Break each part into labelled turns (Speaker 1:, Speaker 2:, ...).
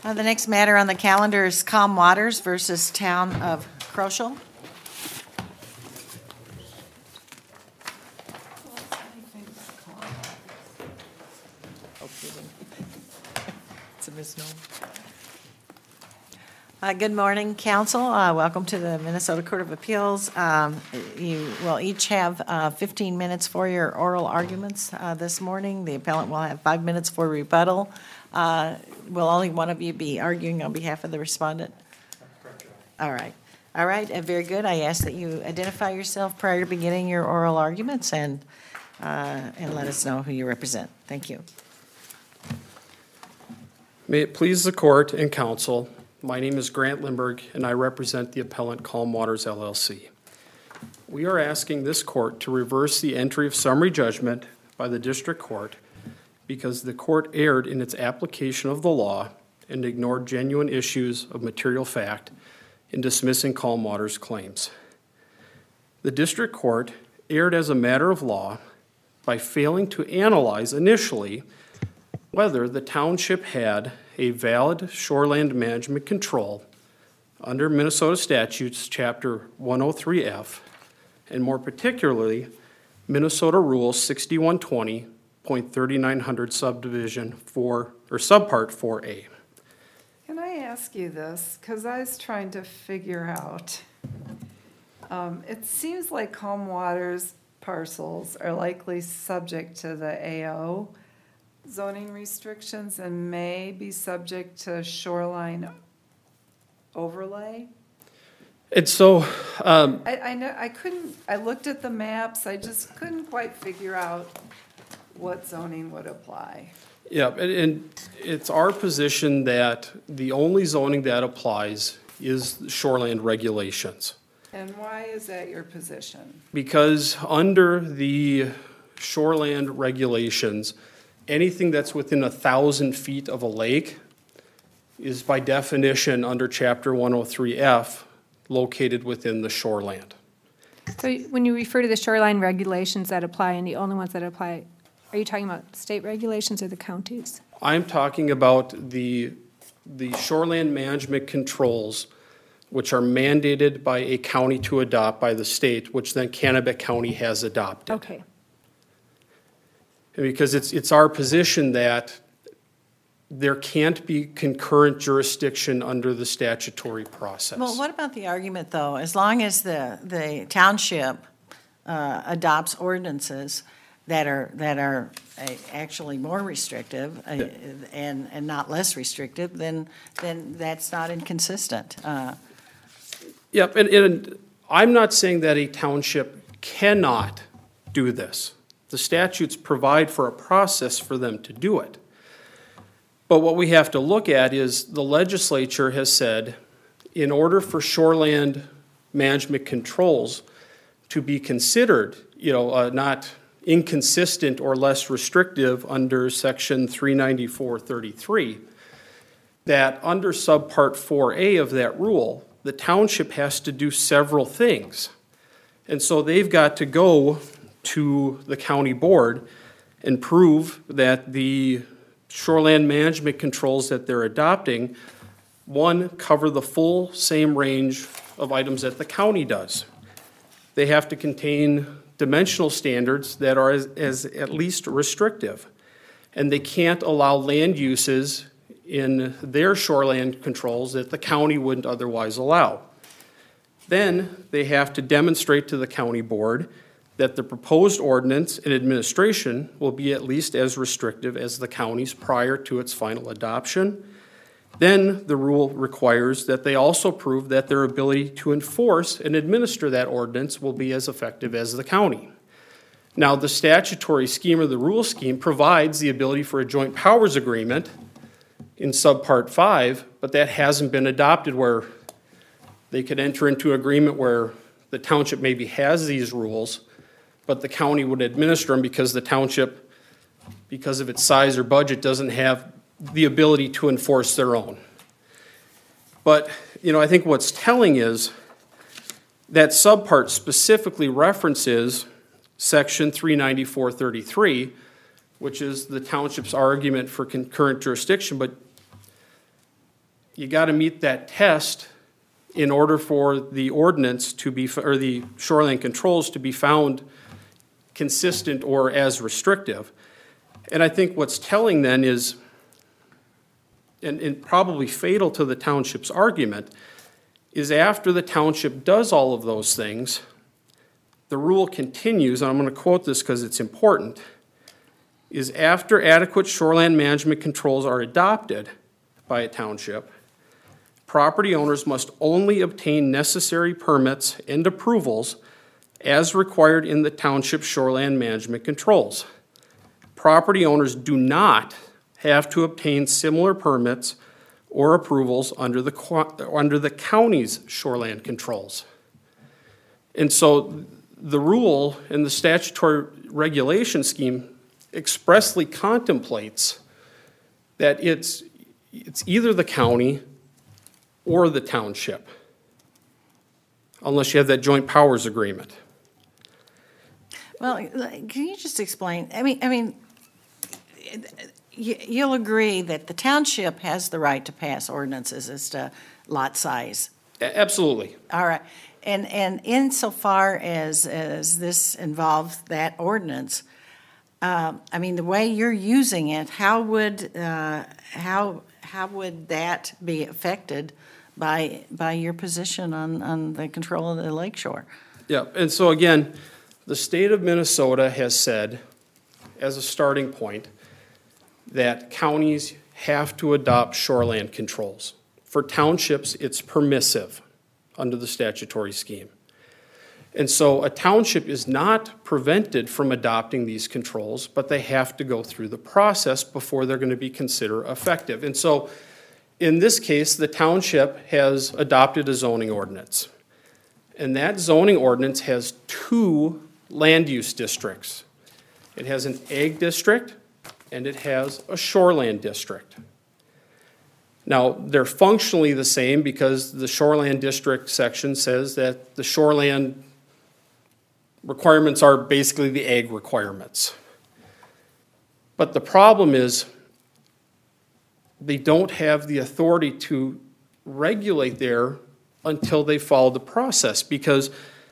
Speaker 1: The next matter on the calendar is Calm Waters versus Town of Crochel. It's a misnomer. Good morning, Council. Welcome to the Minnesota Court of Appeals. You will each have 15 minutes for your oral arguments this morning. The appellant will have 5 minutes for rebuttal. Will only one of you be arguing on behalf of the respondent? All right. All right, very good. I ask that you identify yourself prior to beginning your oral arguments and let us know who you represent. Thank you.
Speaker 2: May it please the court and counsel, my name is Grant Lindberg, and I represent the appellant Calm Waters, LLC. We are asking this court to reverse the entry of summary judgment by the district court because the court erred in its application of the law and ignored genuine issues of material fact in dismissing Calm Waters' claims. The district court erred as a matter of law by failing to analyze initially whether the township had a valid shoreland management control under Minnesota statutes chapter 103F, and more particularly, Minnesota Rule 6120.3900 subdivision 4 or subpart 4A.
Speaker 3: Can I ask you this? Because I was trying to figure out. It seems like Calm Waters parcels are likely subject to the AO zoning restrictions and may be subject to shoreline overlay.
Speaker 2: And so
Speaker 3: I know I looked at the maps, I just couldn't quite figure out what zoning would apply.
Speaker 2: yeah, and it's our position that the only zoning that applies is shoreland regulations.
Speaker 3: And why is that your position?
Speaker 2: Because under the shoreland regulations, anything that's within 1,000 feet of a lake is by definition under Chapter 103F located within the shoreland.
Speaker 4: So when you refer to the shoreline regulations that apply and the only ones that apply, are you talking about state regulations or the counties?
Speaker 2: I'm talking about the shoreland management controls which are mandated by a county to adopt by the state, which then Kennebec County has adopted.
Speaker 4: Okay.
Speaker 2: Because it's our position that there can't be concurrent jurisdiction under the statutory process.
Speaker 1: Well, what about the argument, though, as long as the township adopts ordinances that are actually more restrictive and not less restrictive, then that's not inconsistent.
Speaker 2: Yep, and I'm not saying that a township cannot do this. The statutes provide for a process for them to do it. But what we have to look at is the legislature has said, in order for shoreland management controls to be considered, not inconsistent or less restrictive under Section 394.33, that under subpart 4A of that rule, the township has to do several things. And so they've got to go to the county board and prove that the shoreland management controls that they're adopting, one, cover the full same range of items that the county does. They have to contain dimensional standards that are as at least restrictive. And they can't allow land uses in their shoreland controls that the county wouldn't otherwise allow. Then they have to demonstrate to the county board that the proposed ordinance and administration will be at least as restrictive as the county's prior to its final adoption. Then the rule requires that they also prove that their ability to enforce and administer that ordinance will be as effective as the county. Now, the statutory scheme or the rule scheme provides the ability for a joint powers agreement in subpart 5, but that hasn't been adopted where they could enter into agreement where the township maybe has these rules, but the county would administer them because the township, because of its size or budget, doesn't have the ability to enforce their own. But, I think what's telling is that subpart specifically references Section 394.33, which is the township's argument for concurrent jurisdiction, but you got to meet that test in order for the ordinance to be, or the shoreline controls to be found consistent or as restrictive. And I think what's telling then is, and probably fatal to the township's argument, is after the township does all of those things, the rule continues, and I'm going to quote this because it's important, is after adequate shoreline management controls are adopted by a township, property owners must only obtain necessary permits and approvals as required in the township shoreline management controls. Property owners do not have to obtain similar permits or approvals under the county's shoreline controls. And so the rule in the statutory regulation scheme expressly contemplates that it's either the county or the township, unless you have that joint powers agreement.
Speaker 1: Well, can you just explain, I mean, you'll agree that the township has the right to pass ordinances as to lot size.
Speaker 2: Absolutely.
Speaker 1: All right. And insofar as this involves that ordinance, I mean, the way you're using it, how would that be affected by your position on the control of the lakeshore?
Speaker 2: Yeah, and so again, the state of Minnesota has said, as a starting point, that counties have to adopt shoreland controls. For townships, it's permissive under the statutory scheme. And so a township is not prevented from adopting these controls, but they have to go through the process before they're going to be considered effective. And so in this case, the township has adopted a zoning ordinance. And that zoning ordinance has two land use districts. It has an ag district and it has a shoreland district. Now, they're functionally the same because the shoreland district section says that the shoreland requirements are basically the ag requirements. But the problem is they don't have the authority to regulate there until they follow the process, because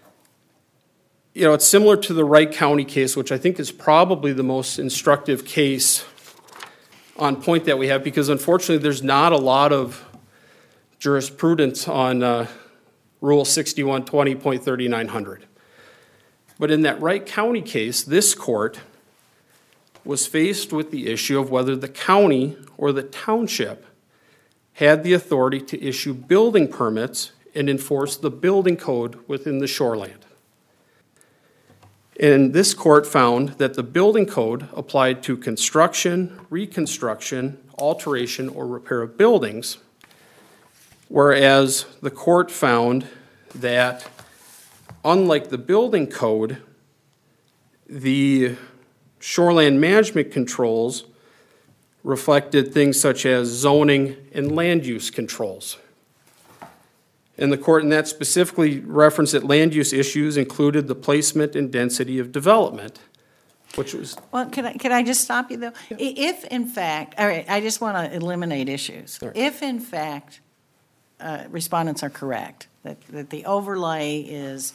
Speaker 2: it's similar to the Wright County case, which I think is probably the most instructive case on point that we have, because unfortunately there's not a lot of jurisprudence on Rule 6120.3900. But in that Wright County case, this court was faced with the issue of whether the county or the township had the authority to issue building permits and enforce the building code within the shoreland. And this court found that the building code applied to construction, reconstruction, alteration, or repair of buildings, whereas the court found that unlike the building code, the shoreland management controls reflected things such as zoning and land use controls. And the court in that specifically referenced that land use issues included the placement and density of development, which was...
Speaker 1: Well, can I just stop you, though? Yeah. If, in fact, all right, I just want to eliminate issues. Sure. If, in fact, respondents are correct, that the overlay is...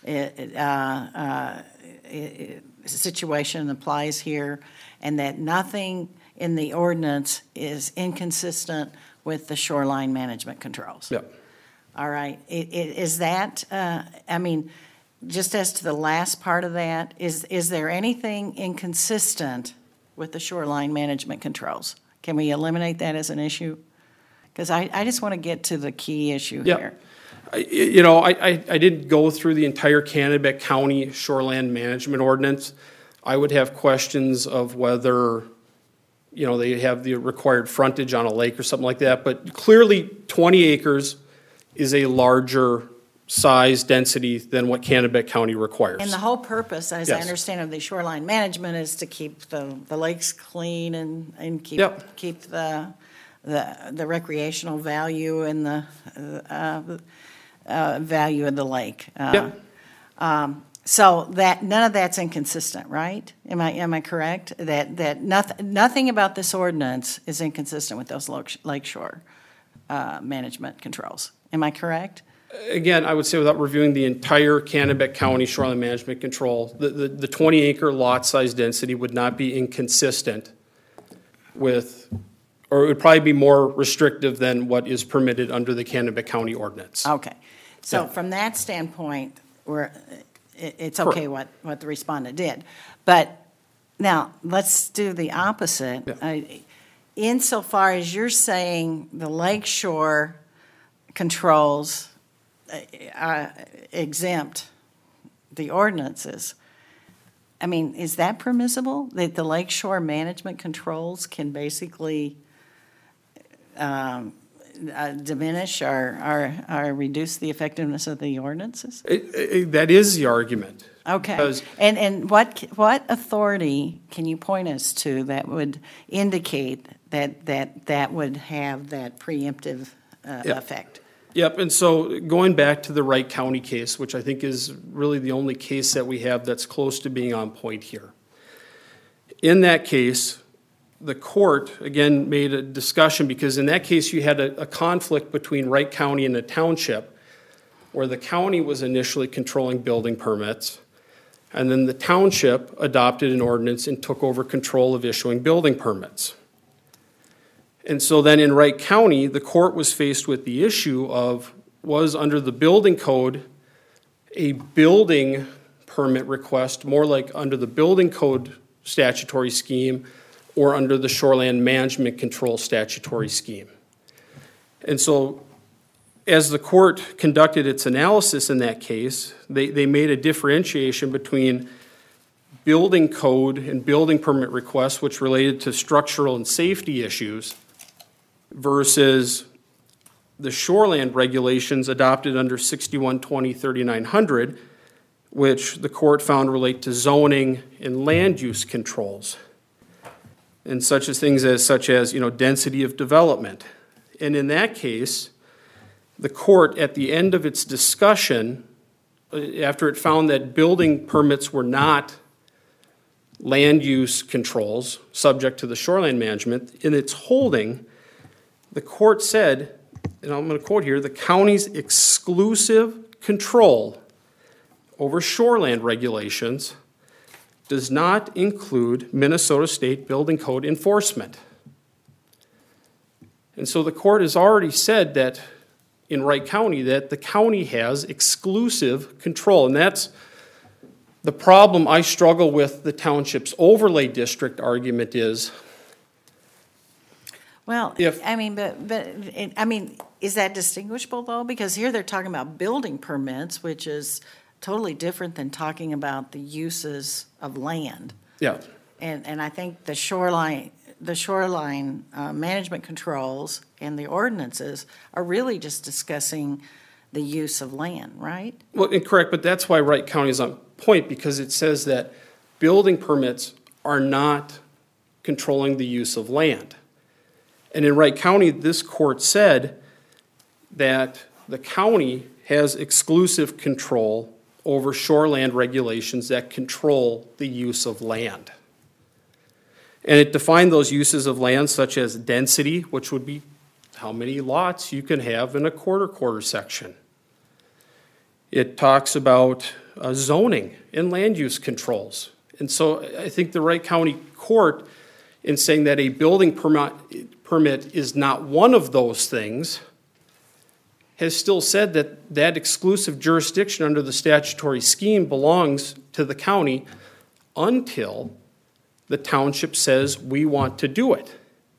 Speaker 1: situation applies here, and that nothing in the ordinance is inconsistent with the shoreline management controls.
Speaker 2: Yep.
Speaker 1: All right. Is that, just as to the last part of that, is there anything inconsistent with the shoreline management controls? Can we eliminate that as an issue? Because I just want to get to the key issue here.
Speaker 2: I didn't go through the entire Kennebec County shoreland management ordinance. I would have questions of whether, they have the required frontage on a lake or something like that. But clearly 20 acres is a larger size density than what Kennebec County requires.
Speaker 1: And the whole purpose, as
Speaker 2: Yes.
Speaker 1: I understand of the shoreline management, is to keep the lakes clean and keep
Speaker 2: Yep.
Speaker 1: keep the recreational value and the value of the lake. So that none of that's inconsistent, right? Am I correct? That nothing about this ordinance is inconsistent with those lakeshore management controls. Am I correct?
Speaker 2: Again, I would say without reviewing the entire Kennebec County shoreline management control, the 20-acre lot size density would not be inconsistent with, or it would probably be more restrictive than what is permitted under the Kennebec County ordinance.
Speaker 1: Okay. So
Speaker 2: Yeah.
Speaker 1: from that standpoint, it's okay what the respondent did. But now, let's do the opposite.
Speaker 2: Yeah.
Speaker 1: Insofar as you're saying the lakeshore controls exempt the ordinances, I mean, is that permissible? That the lakeshore management controls can basically diminish or reduce the effectiveness of the ordinances?
Speaker 2: That is the argument.
Speaker 1: Okay.
Speaker 2: Because-
Speaker 1: And what authority can you point us to that would indicate that would have that preemptive effect?
Speaker 2: Yep, and so going back to the Wright County case, which I think is really the only case that we have that's close to being on point here. In that case, the court, again, made a discussion, because in that case you had a conflict between Wright County and the township, where the county was initially controlling building permits, and then the township adopted an ordinance and took over control of issuing building permits. And so then in Wright County, the court was faced with the issue of, was under the building code a building permit request more like under the building code statutory scheme or under the shoreline management control statutory scheme? And so as the court conducted its analysis in that case, they made a differentiation between building code and building permit requests, which related to structural and safety issues, versus the shoreland regulations adopted under 6120-3900, which the court found relate to zoning and land use controls, and such as density of development. And in that case, the court, at the end of its discussion, after it found that building permits were not land use controls subject to the shoreline management, in its holding, the court said, and I'm going to quote here, the county's exclusive control over shoreland regulations does not include Minnesota State Building Code enforcement. And so the court has already said that in Wright County that the county has exclusive control, and that's the problem I struggle with. The township's overlay district argument is,
Speaker 1: Well,
Speaker 2: If-
Speaker 1: I mean, is that distinguishable though? Because here they're talking about building permits, which is totally different than talking about the uses of land.
Speaker 2: yeah,
Speaker 1: And I think the shoreline management controls and the ordinances are really just discussing the use of land, right?
Speaker 2: well, incorrect, but that's why Wright County is on point, because it says that building permits are not controlling the use of land. And in Wright County, this court said that the county has exclusive control over shoreland regulations that control the use of land. And it defined those uses of land such as density, which would be how many lots you can have in a quarter section. It talks about zoning and land use controls. And so I think the Wright County court, in saying that a building permit is not one of those things, has still said that that exclusive jurisdiction under the statutory scheme belongs to the county until the township says we want to do it.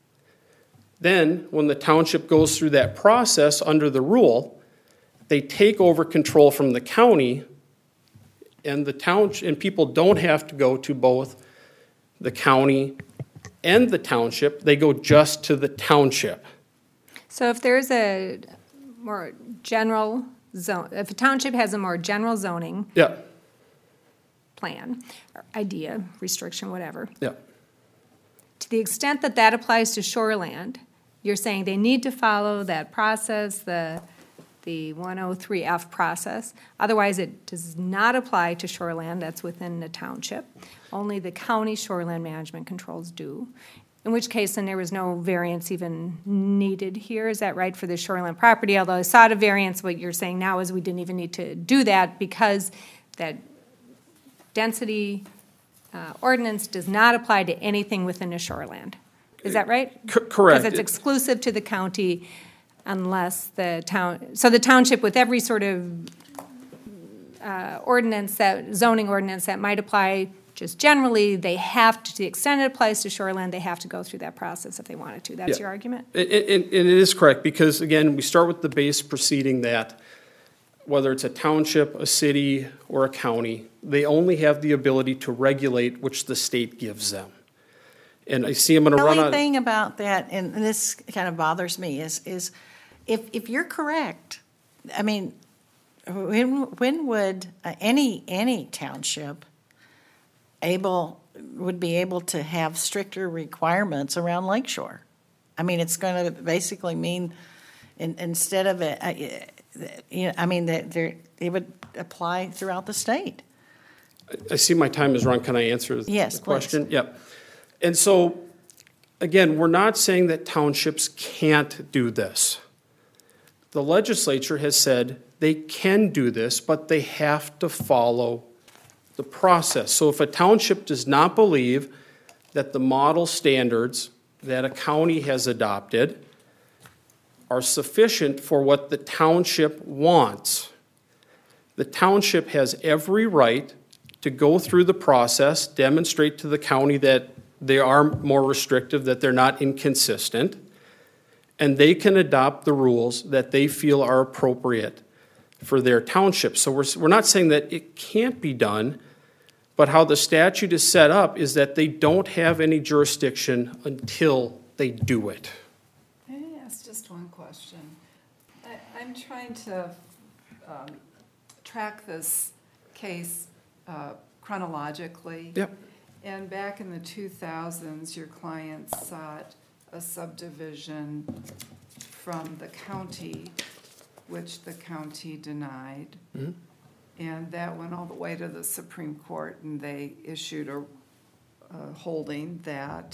Speaker 2: Then, when the township goes through that process under the rule, they take over control from the county, and the township, and people don't have to go to both the county and the township. They go just to the township.
Speaker 4: So if there's a more general zone, if a township has a more general zoning
Speaker 2: Yeah,
Speaker 4: plan, or idea, restriction, whatever,
Speaker 2: yeah.
Speaker 4: to the extent that that applies to shoreland, you're saying they need to follow that process, the 103F process. Otherwise, it does not apply to shoreland that's within the township. Only the county shoreland management controls do. In which case, then there was no variance even needed here, is that right, for the shoreline property? Although I sought a variance, what you're saying now is we didn't even need to do that because that density ordinance does not apply to anything within the shoreland. Is that right?
Speaker 2: Correct.
Speaker 4: Because it's exclusive to the county unless the town, so the township with every sort of ordinance, that zoning ordinance that might apply just generally, they have to the extent it applies to shoreland, they have to go through that process if they wanted to. That's
Speaker 2: Yeah.
Speaker 4: your argument?
Speaker 2: It is correct, because again, we start with the base proceeding that whether it's a township, a city, or a county, they only have the ability to regulate which the state gives them. And I see I'm going to
Speaker 1: The
Speaker 2: run
Speaker 1: only
Speaker 2: on.
Speaker 1: thing about that, and this kind of bothers me, is if you're correct, I mean, when would any township would be able to have stricter requirements around Lakeshore? I mean, it's going to basically mean, instead of it, I mean, it would apply throughout the state.
Speaker 2: I see my time is run. Can I answer
Speaker 1: Yes,
Speaker 2: the question? Yep. And so, again, we're not saying that townships can't do this. The legislature has said they can do this, but they have to follow the process. So if a township does not believe that the model standards that a county has adopted are sufficient for what the township wants, the township has every right to go through the process, demonstrate to the county that they are more restrictive, that they're not inconsistent, and they can adopt the rules that they feel are appropriate for their township. So we're not saying that it can't be done, but how the statute is set up is that they don't have any jurisdiction until they do it.
Speaker 3: May I ask just one question? I'm trying to track this case chronologically.
Speaker 2: Yep.
Speaker 3: And back in the 2000s, your client sought a subdivision from the county, which the county denied.
Speaker 2: Mhm.
Speaker 3: And that went all the way to the Supreme Court, and they issued a holding that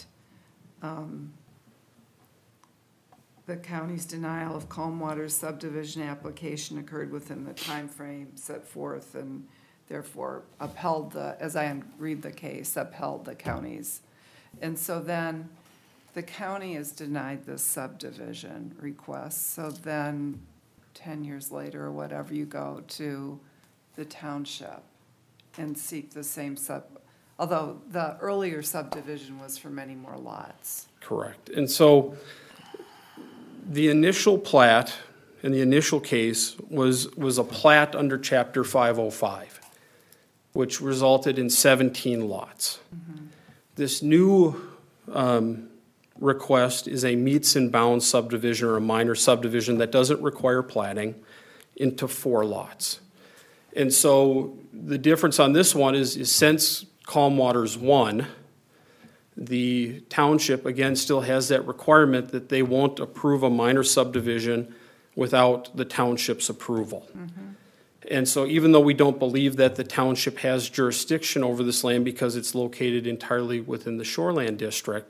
Speaker 3: the county's denial of Calm Water's subdivision application occurred within the time frame set forth, and therefore upheld as I read the case, upheld the county's. And so then the county has denied this subdivision request. So then 10 years later or whatever, you go to the township and seek the same although the earlier subdivision was for many more lots.
Speaker 2: Correct. And so the initial plat in the initial case was a plat under Chapter 505, which resulted in 17 lots. Mm-hmm. This new request is a meets and bounds subdivision or a minor subdivision that doesn't require platting into 4 lots. And so the difference on this one is since Calm Waters won, the township, again, still has that requirement that they won't approve a minor subdivision without the township's approval. Mm-hmm. And so even though we don't believe that the township has jurisdiction over this land because it's located entirely within the shoreland district,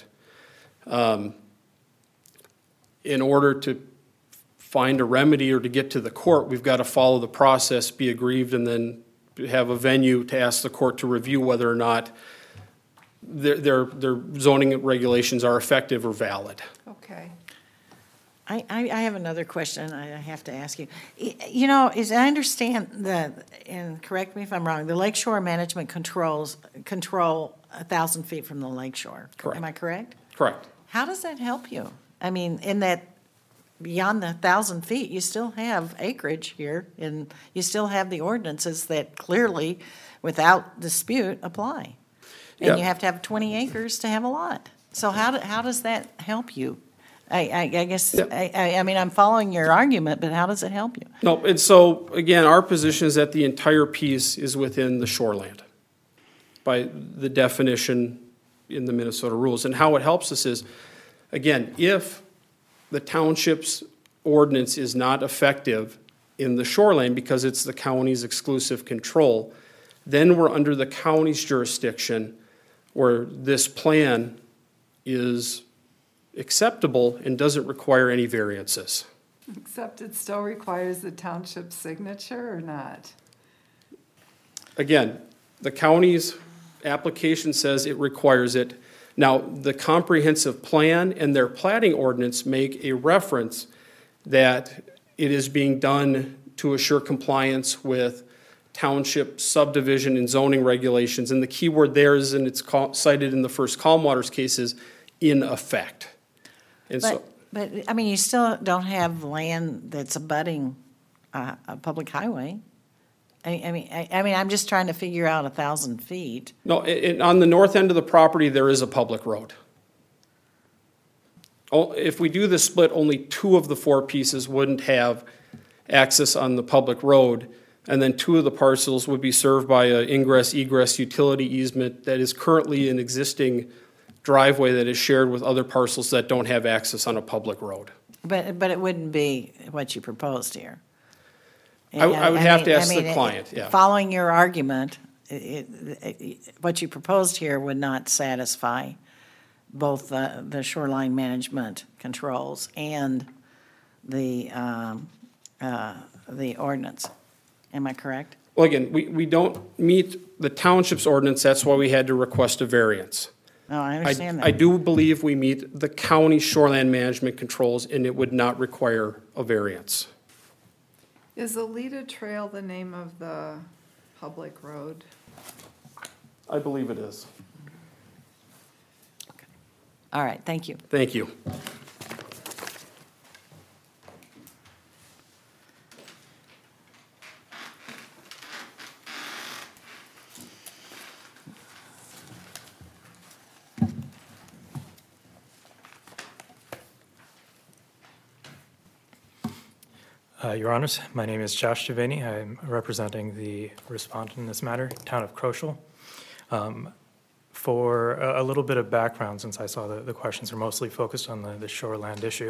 Speaker 2: in order to find a remedy or to get to the court, we've got to follow the process, be aggrieved, and then have a venue to ask the court to review whether or not their zoning regulations are effective or valid.
Speaker 3: Okay.
Speaker 1: I have another question I have to ask you. You know, as I understand that, and correct me if I'm wrong, the lakeshore management control 1,000 feet from the lakeshore.
Speaker 2: Correct.
Speaker 1: Am I correct?
Speaker 2: Correct.
Speaker 1: How does that help you? I mean, in that beyond the 1,000 feet, you still have acreage here, and you still have the ordinances that clearly, without dispute, apply. And
Speaker 2: Yeah.
Speaker 1: you have to have 20 acres to have a lot. So how does that help you? I guess, I mean, I'm following your argument, but how does it help you?
Speaker 2: No, and so, again, our position is that the entire piece is within the shoreland by the definition in the Minnesota rules. And how it helps us is, again, if the township's ordinance is not effective in the shoreline because it's the county's exclusive control, then we're under the county's jurisdiction where this plan is acceptable and doesn't require any variances.
Speaker 3: Except it still requires the township signature or not?
Speaker 2: Again, the county's application says it requires it. Now, the comprehensive plan and their plating ordinance make a reference that it is being done to assure compliance with township subdivision and zoning regulations. And the key word there is, and it's cited in the first Calm Waters case, is in effect. And so,
Speaker 1: But, I mean, you still don't have land that's abutting a public highway. I mean, I'm just trying to figure out 1,000 feet.
Speaker 2: no, on the north end of the property, there is a public road. If we do the split, only 2 of the 4 pieces wouldn't have access on the public road, and then 2 of the parcels would be served by an ingress-egress utility easement that is currently an existing driveway that is shared with other parcels that don't have access on a public road.
Speaker 1: But it wouldn't be what you proposed here.
Speaker 2: I would have to ask the
Speaker 1: mean,
Speaker 2: client, yeah.
Speaker 1: Following your argument, what you proposed here would not satisfy both the shoreline management controls and the ordinance. Am I correct?
Speaker 2: Well, again, we don't meet the township's ordinance, that's why we had to request a variance.
Speaker 1: No, I understand that.
Speaker 2: I do believe we meet the county shoreline management controls, and it would not require a variance.
Speaker 3: Is Alita Trail the name of the public road?
Speaker 2: I believe it is.
Speaker 1: All right, thank you.
Speaker 2: Thank you.
Speaker 5: Your Honors, my name is Josh Giovanni. I'm representing the respondent in this matter, Town of Crochel. For a little bit of background, since I saw the questions are mostly focused on the shoreland issue,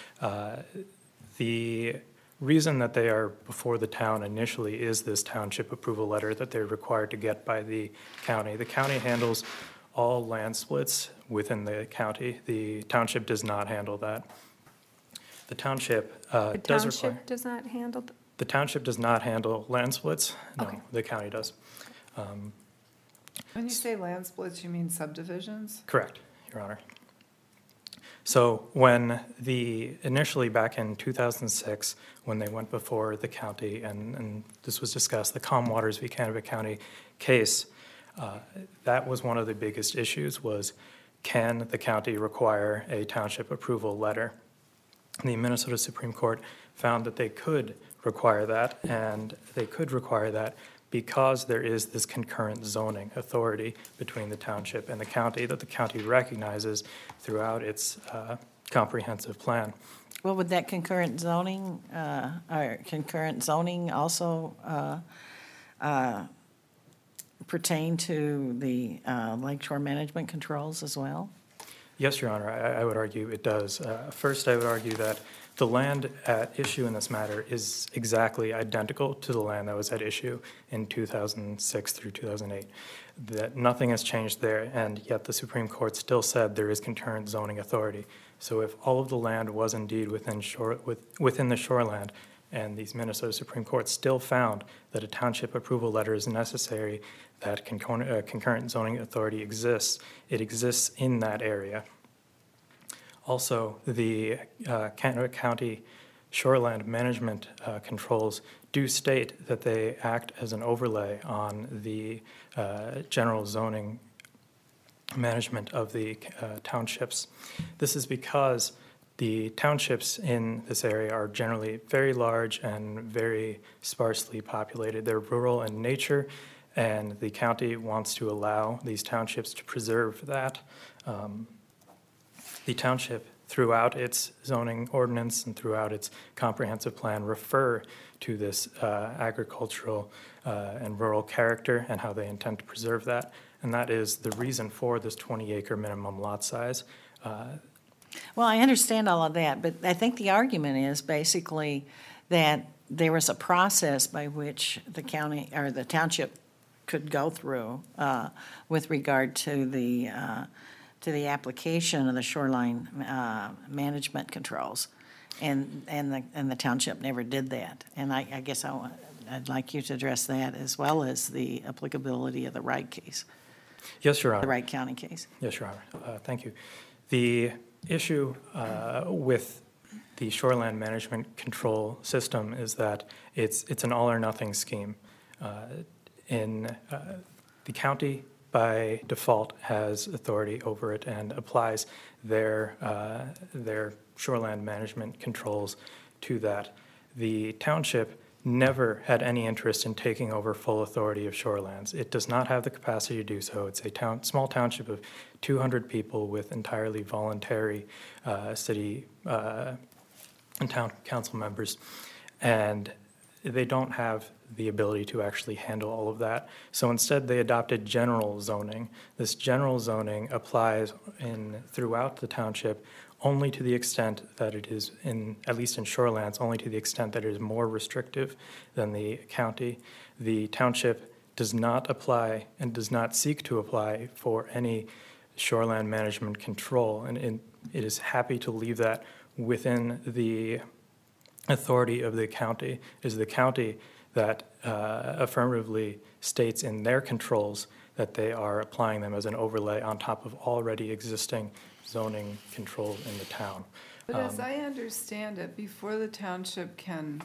Speaker 5: the reason that they are before the town initially is this township approval letter that they're required to get by the county. The county handles all land splits within the county. The township does not handle that. The township
Speaker 4: The
Speaker 5: does require.
Speaker 4: township does not handle,
Speaker 5: The township does not handle land splits. No,
Speaker 4: Okay.
Speaker 5: the county does.
Speaker 3: When you say land splits, you mean subdivisions?
Speaker 5: Correct, Your Honor. So when initially back in 2006, when they went before the county, and this was discussed, the Calm Waters v. Kennebec County case, that was one of the biggest issues was, can the county require a township approval letter? The Minnesota Supreme Court found that they could require that, and they could require that because there is this concurrent zoning authority between the township and the county that the county recognizes throughout its comprehensive plan.
Speaker 1: Well, would that concurrent zoning also pertain to the lakeshore management controls as well?
Speaker 5: Yes, Your Honor, I would argue it does. First, I would argue that the land at issue in this matter is exactly identical to the land that was at issue in 2006 through 2008. That nothing has changed there, and yet the Supreme Court still said there is concurrent zoning authority. So if all of the land was indeed within the shoreland, and the Minnesota Supreme Court still found that a township approval letter is necessary, that concurrent zoning authority exists, it exists in that area. Also, the Kennebec County shoreland management controls do state that they act as an overlay on the general zoning management of the townships. This is because the townships in this area are generally very large and very sparsely populated. They're rural in nature, and the county wants to allow these townships to preserve that. The township, throughout its zoning ordinance and throughout its comprehensive plan, refer to this agricultural and rural character and how they intend to preserve that. And that is the reason for this 20-acre minimum lot size.
Speaker 1: Well, I understand all of that, but I think the argument is basically that there was a process by which the county or the township could go through with regard to the to the application of the shoreline management controls, and the township never did that. And I guess I'd like you to address that, as well as the applicability of the Wright case,
Speaker 5: Yes, Your
Speaker 1: the
Speaker 5: Honor.
Speaker 1: Wright County case.
Speaker 5: Yes, Your Honor. Thank you. The issue with the shoreland management control system is that it's an all-or-nothing scheme. The county, by default, has authority over it and applies their shoreland management controls to that. The township never had any interest in taking over full authority of shorelands. It does not have the capacity to do so. It's a small township of 200 people with entirely voluntary city and town council members, and they don't have the ability to actually handle all of that. So instead, they adopted general zoning. This general zoning applies throughout the township only to the extent that it is, at least in shorelands, only to the extent that it is more restrictive than the county. The township does not apply and does not seek to apply for any shoreland management control, and it is happy to leave that within the authority of the county. It is the county that affirmatively states in their controls that they are applying them as an overlay on top of already existing zoning control in the town.
Speaker 3: But as I understand it, before the township can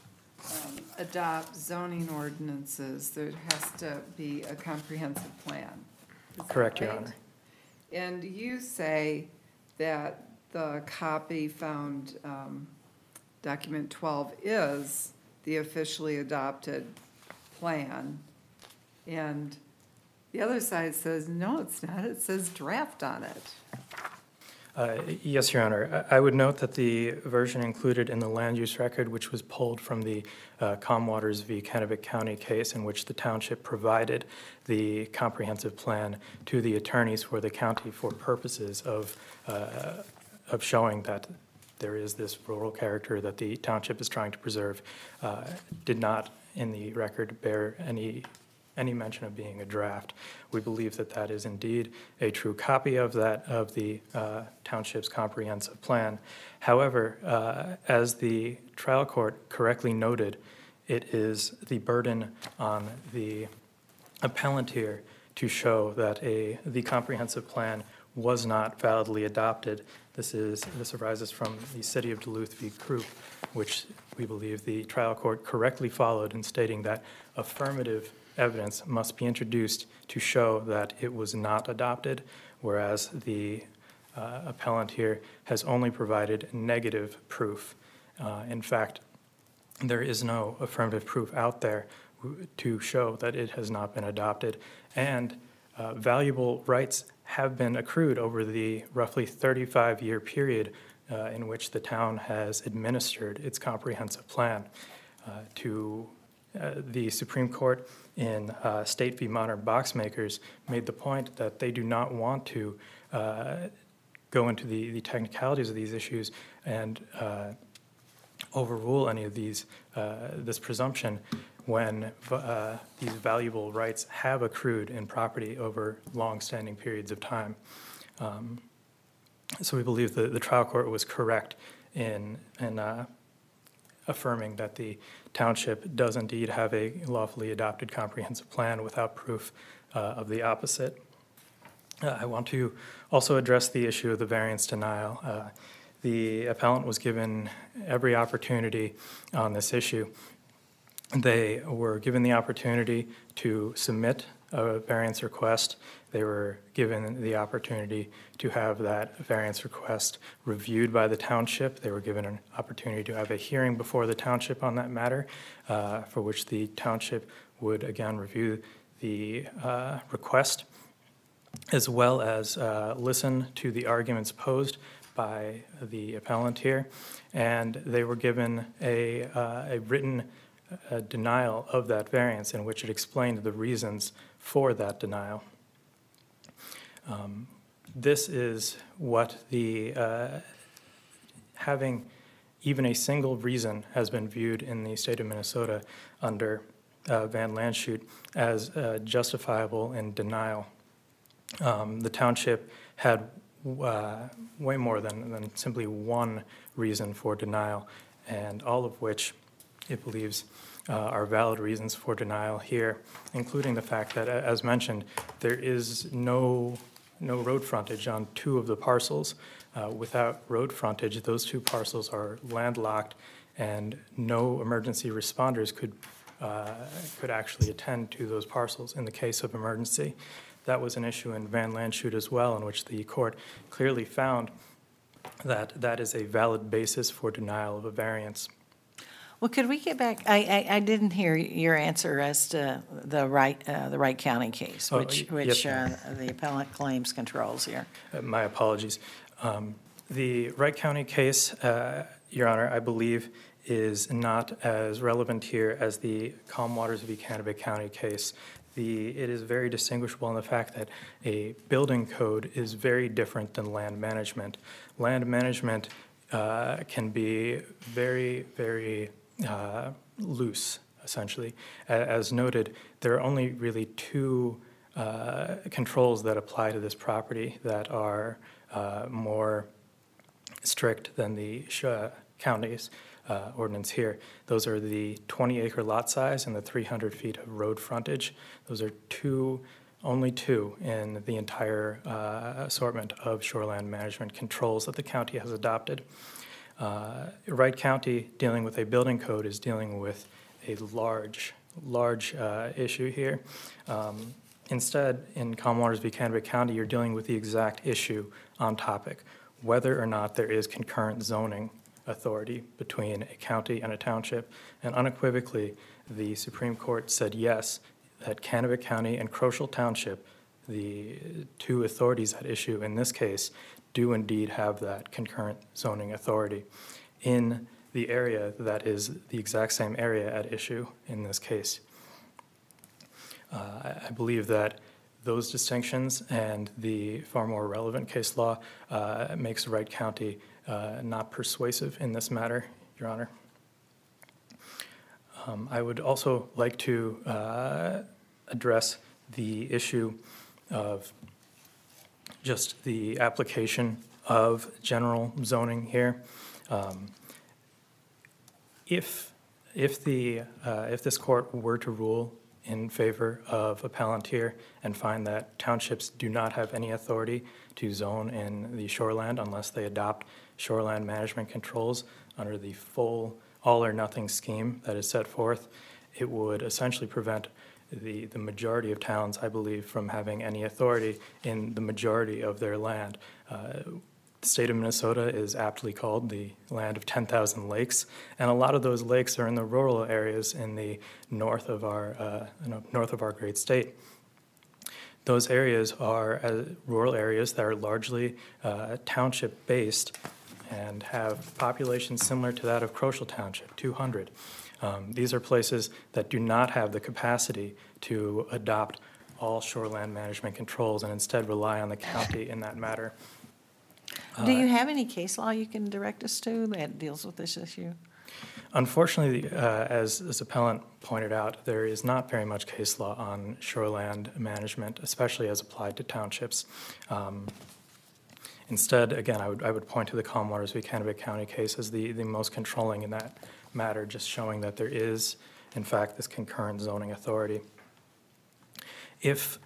Speaker 3: adopt zoning ordinances, there has to be a comprehensive plan. Is that
Speaker 5: Correct, Your
Speaker 3: right?
Speaker 5: Honor.
Speaker 3: And you say that the copy found, document 12 is the officially adopted plan. And the other side says, no, it's not. It says draft on it.
Speaker 5: Yes, Your Honor. I would note that the version included in the land use record, which was pulled from the Comwaters v. Kennebec County case, in which the township provided the comprehensive plan to the attorneys for the county for purposes of showing that there is this rural character that the township is trying to preserve, did not in the record bear any mention of being a draft. We believe that that is indeed a true copy of the township's comprehensive plan. However, as the trial court correctly noted, it is the burden on the appellant here to show that the comprehensive plan was not validly adopted. This arises from the City of Duluth v. Krupp, which we believe the trial court correctly followed in stating that affirmative evidence must be introduced to show that it was not adopted, whereas the appellant here has only provided negative proof. In fact, there is no affirmative proof out there to show that it has not been adopted, and valuable rights have been accrued over the roughly 35-year period in which the town has administered its comprehensive plan. The Supreme Court in State v. Modern Boxmakers made the point that they do not want to go into the technicalities of these issues and overrule any of this presumption when these valuable rights have accrued in property over long-standing periods of time. So we believe the trial court was correct in affirming that the township does indeed have a lawfully adopted comprehensive plan without proof of the opposite. I want to also address the issue of the variance denial. The appellant was given every opportunity on this issue. They were given the opportunity to submit a variance request. They were given the opportunity to have that variance request reviewed by the township. They were given an opportunity to have a hearing before the township on that matter, for which the township would again review the request, as well as listen to the arguments posed by the appellant here. And they were given a written denial of that variance in which it explained the reasons for that denial. This is what having even a single reason has been viewed in the state of Minnesota under Van Landshut as justifiable in denial. The township had way more than simply one reason for denial, and all of which it believes are valid reasons for denial here, including the fact that, as mentioned, there is no road frontage on two of the parcels. Without road frontage, those two parcels are landlocked, and no emergency responders could actually attend to those parcels in the case of emergency. That was an issue in Van Landshut as well, in which the court clearly found that that is a valid basis for denial of a variance.
Speaker 1: Well, could we get back, I didn't hear your answer as to the Wright County case,
Speaker 5: Oh,
Speaker 1: which
Speaker 5: yes, ma'am.
Speaker 1: the appellant claims controls here.
Speaker 5: My apologies. The Wright County case, Your Honor, I believe is not as relevant here as the Calm Waters v. Canobie County case. It is very distinguishable in the fact that a building code is very different than land management. Land management can be very, very loose, essentially. As noted, there are only really two controls that apply to this property that are more strict than the county's ordinance here. Those are the 20-acre lot size and the 300 feet of road frontage. Those are only two in the entire assortment of shoreline management controls that the county has adopted. Wright County, dealing with a building code, is dealing with a large issue here. Instead, in Calm Waters v. Canobie County, you're dealing with the exact issue on topic, whether or not there is concurrent zoning authority between a county and a township. And unequivocally, the Supreme Court said yes, that Canobie County and Crochel Township, the two authorities at issue in this case, do indeed have that concurrent zoning authority in the area that is the exact same area at issue in this case. I believe that those distinctions and the far more relevant case law makes Wright County not persuasive in this matter, Your Honor. I would also like to address the issue of just the application of general zoning here. If this court were to rule in favor of appellant here and find that townships do not have any authority to zone in the shoreland unless they adopt shoreline management controls under the full all-or-nothing scheme that is set forth, it would essentially prevent the majority of towns, I believe, from having any authority in the majority of their land. The state of Minnesota is aptly called the land of 10,000 lakes, and a lot of those lakes are in the rural areas in the north of our great state. Those areas are rural areas that are largely township-based and have populations similar to that of Crochel Township, 200. These are places that do not have the capacity to adopt all shoreland management controls and instead rely on the county in that matter.
Speaker 1: Do you have any case law you can direct us to that deals with this issue?
Speaker 5: Unfortunately, as appellant pointed out, there is not very much case law on shoreland management, especially as applied to townships. Instead, again, I would point to the Calm Waters v. Canobie County case as the most controlling in that matter, just showing that there is, in fact, this concurrent zoning authority. If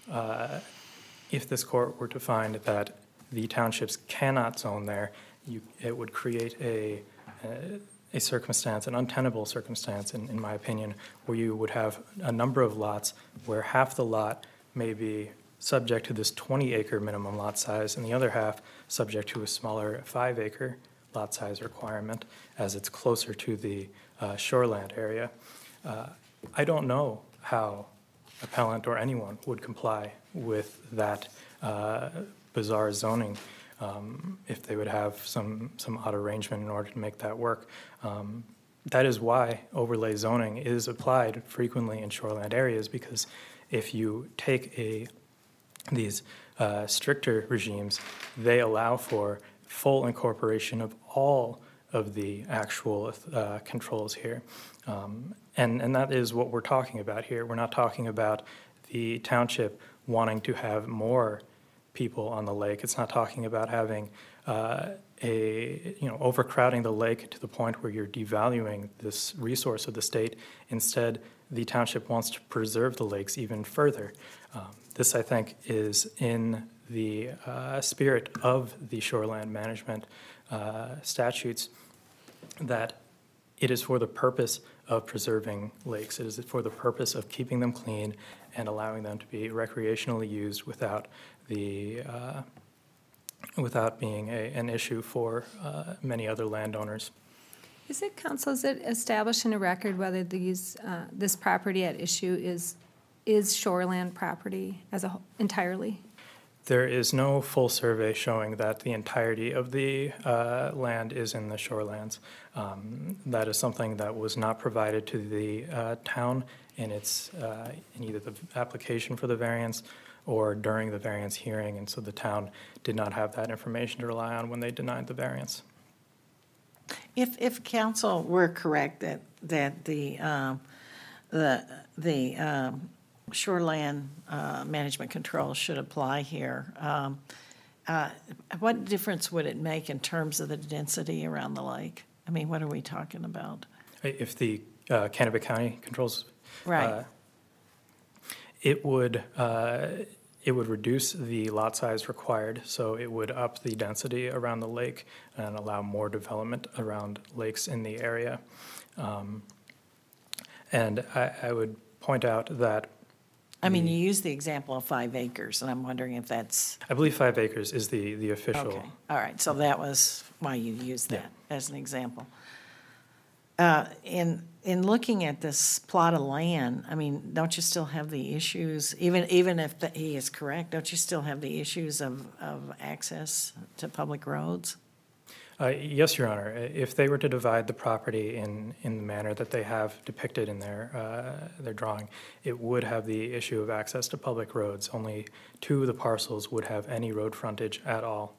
Speaker 5: this court were to find that the townships cannot zone there, it would create a circumstance, an untenable circumstance, in my opinion, where you would have a number of lots where half the lot may be subject to this 20-acre minimum lot size and the other half subject to a smaller 5-acre lot size requirement as it's closer to the shoreland area. I don't know how appellant or anyone would comply with that bizarre zoning if they would have some odd arrangement in order to make that work. That is why overlay zoning is applied frequently in shoreland areas, because if you take these stricter regimes, they allow for full incorporation of all of the actual controls here. And that is what we're talking about here. We're not talking about the township wanting to have more people on the lake. It's not talking about having overcrowding the lake to the point where you're devaluing this resource of the state. Instead, the township wants to preserve the lakes even further. This, I think, is in the spirit of the shoreland management statutes, that it is for the purpose of preserving lakes. It is for the purpose of keeping them clean and allowing them to be recreationally used without being an issue for many other landowners.
Speaker 4: Is it established in a record whether this property at issue is shoreland property entirely?
Speaker 5: There is no full survey showing that the entirety of the land is in the shorelands. That is something that was not provided to the town in either the application for the variance or during the variance hearing, and so the town did not have that information to rely on when they denied the variance.
Speaker 1: If council were correct that the shoreland management controls should apply here, what difference would it make in terms of the density around the lake? I mean, what are we talking about?
Speaker 5: If the Kennebec County controls,
Speaker 1: Right.
Speaker 5: it would reduce the lot size required, so it would up the density around the lake and allow more development around lakes in the area. And I would point out that
Speaker 1: I mean, you use the example of 5 acres, and I'm wondering if that's,
Speaker 5: I believe 5 acres is the official.
Speaker 1: okay. All right, so that was why you used that as an example. In looking at this plot of land, I mean, don't you still have the issues, even if he is correct, don't you still have the issues of access to public roads?
Speaker 5: Yes, Your Honor. If they were to divide the property in the manner that they have depicted in their drawing, it would have the issue of access to public roads. Only 2 of the parcels would have any road frontage at all.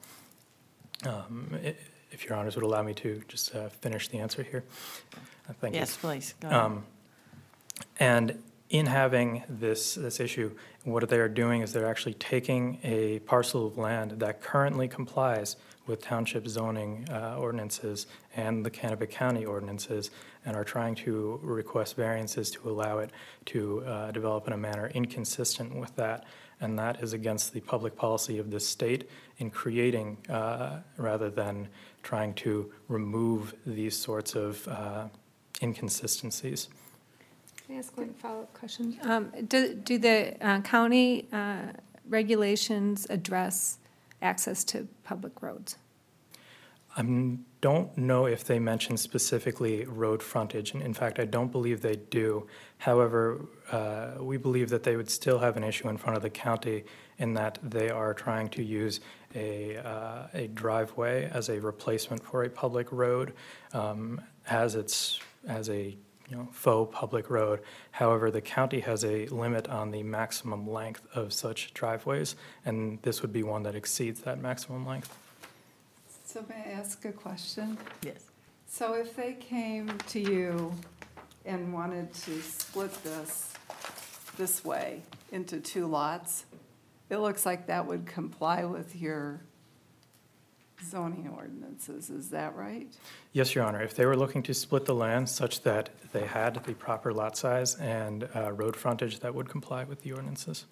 Speaker 5: If Your Honors would allow me to just finish the answer here. Thank you.
Speaker 1: Yes, please, go ahead.
Speaker 5: And in having this issue, what they are doing is they're actually taking a parcel of land that currently complies with township zoning ordinances and the Kennebec County ordinances, and are trying to request variances to allow it to develop in a manner inconsistent with that. And that is against the public policy of this state in creating, rather than trying to remove these sorts of inconsistencies.
Speaker 4: Can I ask one follow-up question? Do the county regulations address access to public roads?
Speaker 5: I don't know if they mention specifically road frontage, and in fact, I don't believe they do. However, we believe that they would still have an issue in front of the county in that they are trying to use a driveway as a replacement for a public road, as a faux public road. However, the county has a limit on the maximum length of such driveways, and this would be one that exceeds that maximum length.
Speaker 3: So may I ask a question?
Speaker 1: Yes.
Speaker 3: So if they came to you and wanted to split this way into 2 lots, it looks like that would comply with your zoning ordinances, is that right?
Speaker 5: Yes, Your Honor. If they were looking to split the land such that they had the proper lot size and road frontage, that would comply with the ordinances.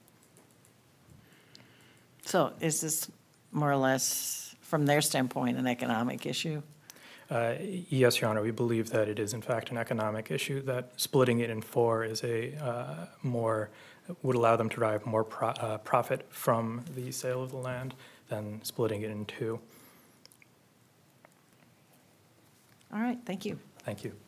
Speaker 1: So is this more or less, from their standpoint, an economic issue?
Speaker 5: Yes, Your Honor. We believe that it is in fact an economic issue, that splitting it in 4 is would allow them to derive more profit from the sale of the land than splitting it in 2.
Speaker 1: All right, thank you.
Speaker 5: Thank you.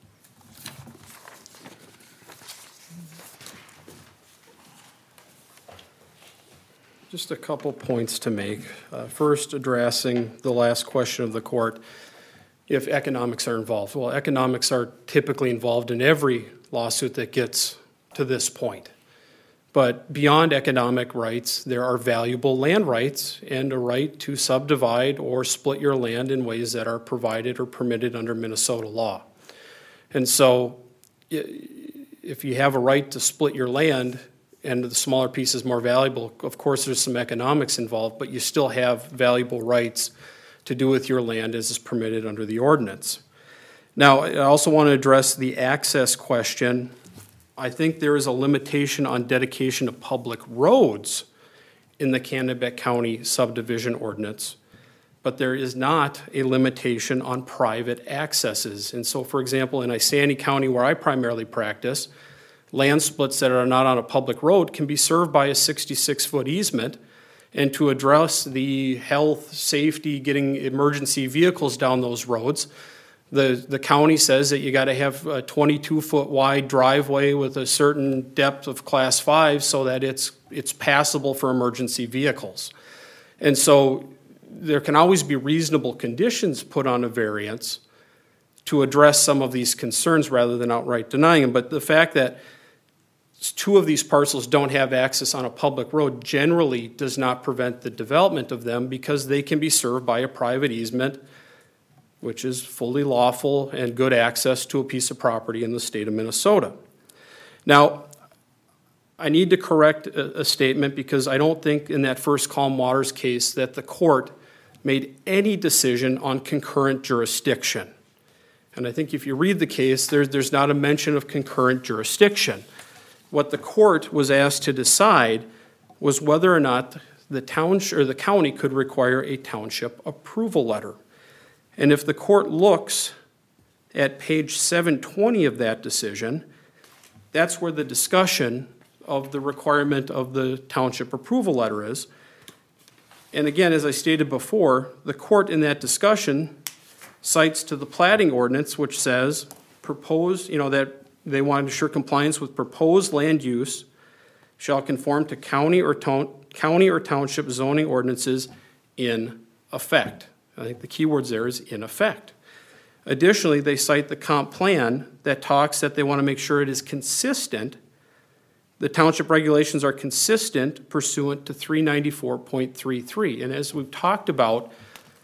Speaker 2: Just a couple points to make. First, addressing the last question of the court, if economics are involved. Well, economics are typically involved in every lawsuit that gets to this point. But beyond economic rights, there are valuable land rights and a right to subdivide or split your land in ways that are provided or permitted under Minnesota law. And so if you have a right to split your land and the smaller piece is more valuable. Of course, there's some economics involved, but you still have valuable rights to do with your land as is permitted under the ordinance. Now, I also want to address the access question. I think there is a limitation on dedication of public roads in the Kennebec County subdivision ordinance, but there is not a limitation on private accesses. And so, for example, in Isanti County, where I primarily practice, land splits that are not on a public road can be served by a 66-foot easement. And to address the health, safety, getting emergency vehicles down those roads, the county says that you got to have a 22-foot wide driveway with a certain depth of Class 5 so that it's passable for emergency vehicles. And so there can always be reasonable conditions put on a variance to address some of these concerns rather than outright denying them. But the fact that two of these parcels don't have access on a public road generally does not prevent the development of them because they can be served by a private easement, which is fully lawful and good access to a piece of property in the state of Minnesota. Now, I need to correct a statement because I don't think in that first Calm Waters case that the court made any decision on concurrent jurisdiction. And I think if you read the case, there's not a mention of concurrent jurisdiction. What the court was asked to decide was whether or not the township or the county could require a township approval letter. And if the court looks at page 720 of that decision, that's where the discussion of the requirement of the township approval letter is. And again, as I stated before, the court in that discussion cites to the platting ordinance, which says that they want to ensure compliance with proposed land use shall conform to county or township zoning ordinances in effect. I think the key words there is in effect. Additionally, they cite the comp plan that talks that they want to make sure it is consistent. The township regulations are consistent pursuant to 394.33. And as we've talked about,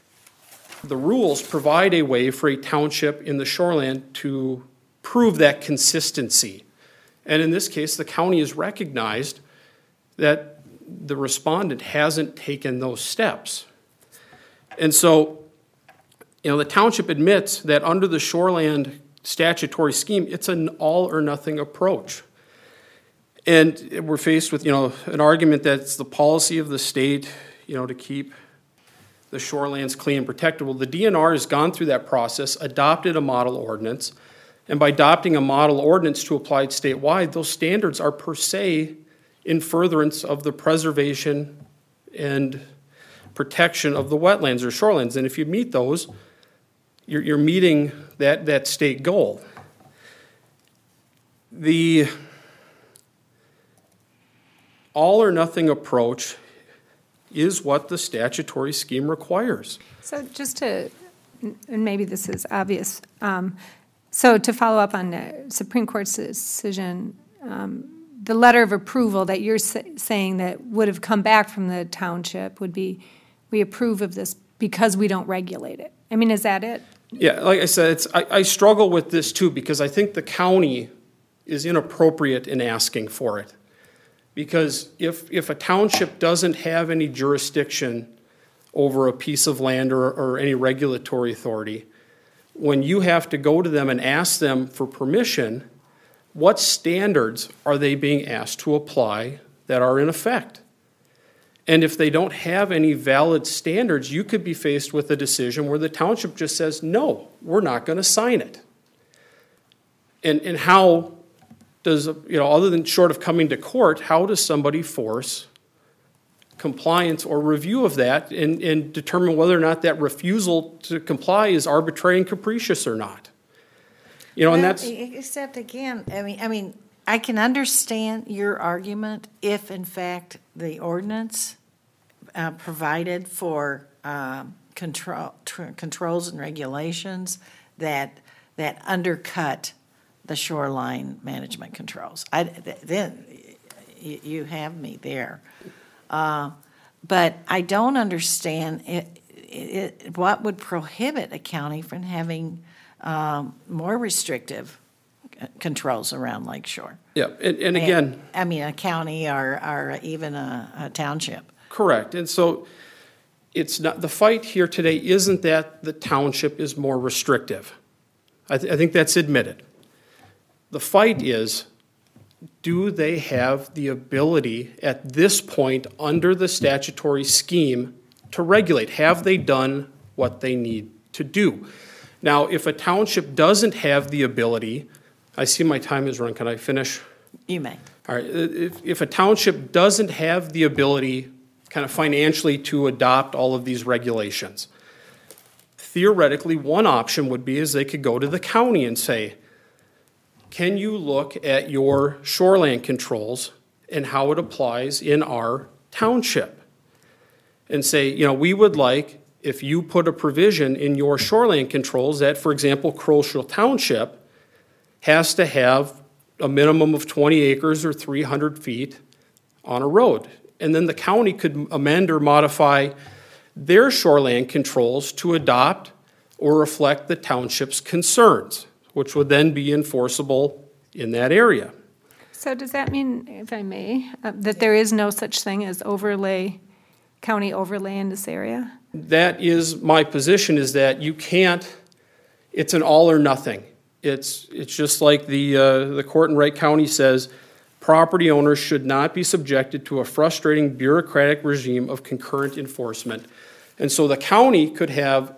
Speaker 2: the rules provide a way for a township in the shoreland to prove that consistency. And in this case, the county has recognized that the respondent hasn't taken those steps. And so, the township admits that under the shoreland statutory scheme, it's an all or nothing approach. And we're faced with, an argument that it's the policy of the state, to keep the shorelands clean and protected. Well, the DNR has gone through that process, adopted a model ordinance, and by adopting a model ordinance to apply it statewide, those standards are per se in furtherance of the preservation and protection of the wetlands or shorelands. And if you meet those, you're meeting that state goal. The all or nothing approach is what the statutory scheme requires.
Speaker 4: So just to, and maybe this is obvious, so to follow up on the Supreme Court's decision, the letter of approval that you're saying that would have come back from the township would be, we approve of this because we don't regulate it. I mean, is that it?
Speaker 2: Yeah, like I said, I struggle with this too because I think the county is inappropriate in asking for it. Because if a township doesn't have any jurisdiction over a piece of land or any regulatory authority, when you have to go to them and ask them for permission, what standards are they being asked to apply that are in effect? And if they don't have any valid standards, you could be faced with a decision where the township just says, no, we're not going to sign it. And how does, other than short of coming to court, how does somebody force compliance or review of that and determine whether or not that refusal to comply is arbitrary and capricious or not? And that's...
Speaker 1: Except again, I mean, I can understand your argument if in fact the ordinance provided for controls and regulations that undercut the shoreline management controls. Then you have me there. But I don't understand what would prohibit a county from having more restrictive controls around Lake Shore.
Speaker 2: Yeah, and again,
Speaker 1: I mean, a county or even a township.
Speaker 2: correct. And so it's not, the fight here today isn't that the township is more restrictive. I think that's admitted. The fight is, do they have the ability at this point under the statutory scheme to regulate? Have they done what they need to do? Now, if a township doesn't have the ability, I see my time is run, can I finish?
Speaker 1: You may.
Speaker 2: All right, if a township doesn't have the ability kind of financially to adopt all of these regulations, theoretically, one option would be is they could go to the county and say, can you look at your shoreline controls and how it applies in our township? And say, you know, we would like, if you put a provision in your shoreline controls that, for example, Crozier Township has to have a minimum of 20 acres or 300 feet on a road. And then the county could amend or modify their shoreline controls to adopt or reflect the township's concerns, which would then be enforceable in that area.
Speaker 4: So does that mean, if I may, that there is no such thing as county overlay in this area?
Speaker 2: That is my position, is that you can't, it's an all or nothing. It's just like the court in Wright County says, property owners should not be subjected to a frustrating bureaucratic regime of concurrent enforcement. And so the county could have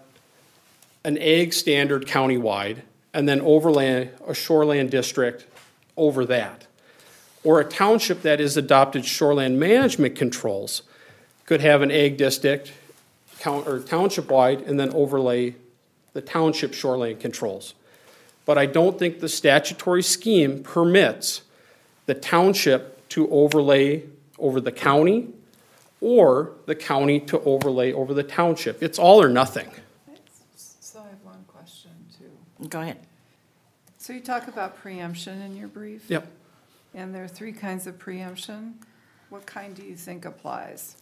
Speaker 2: an ag standard countywide and then overlay a shoreland district over that. Or a township that has adopted shoreland management controls could have an ag district or township-wide and then overlay the township shoreline controls. But I don't think the statutory scheme permits the township to overlay over the county or the county to overlay over the township. It's all or nothing.
Speaker 3: So I have one question too.
Speaker 1: Go ahead.
Speaker 3: So you talk about preemption in your brief?
Speaker 2: Yep.
Speaker 3: And there are 3 kinds of preemption. What kind do you think applies?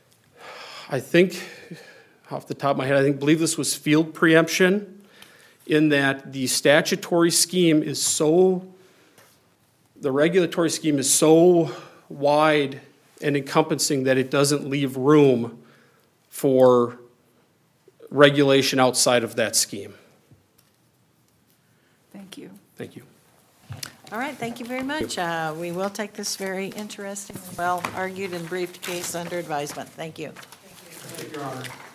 Speaker 2: I think, off the top of my head, believe this was field preemption, in that the statutory scheme is so, the regulatory scheme is so wide and encompassing that it doesn't leave room for regulation outside of that scheme.
Speaker 3: Thank you.
Speaker 2: Thank you.
Speaker 1: All right, thank you very much. We will take this very interesting, well-argued and briefed case under advisement. Thank you.
Speaker 2: Thank you, Your Honor.